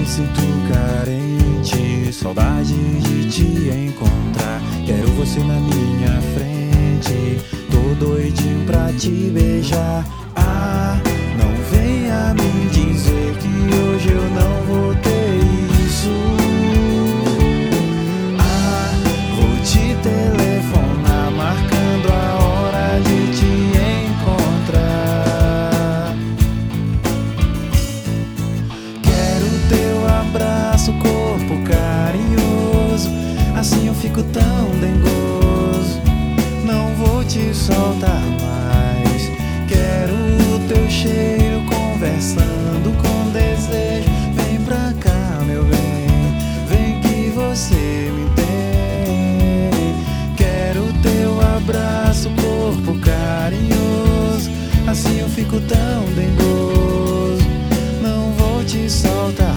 me sinto carente, saudade de te encontrar. Quero você na minha frente, tô doidinho pra te beijar. Ah, não venha me dizer que hoje eu não vou ter isso. Ah, vou te telefonar marcando a hora de te encontrar. Quero teu abraço, corpo carinhoso, assim eu fico tão dengoso. Não vou te soltar mais. Quero o teu cheiro conversando com desejo. Vem pra cá, meu bem, vem que você me tem. Quero teu abraço, corpo carinhoso, assim eu fico tão dengoso. Não vou te soltar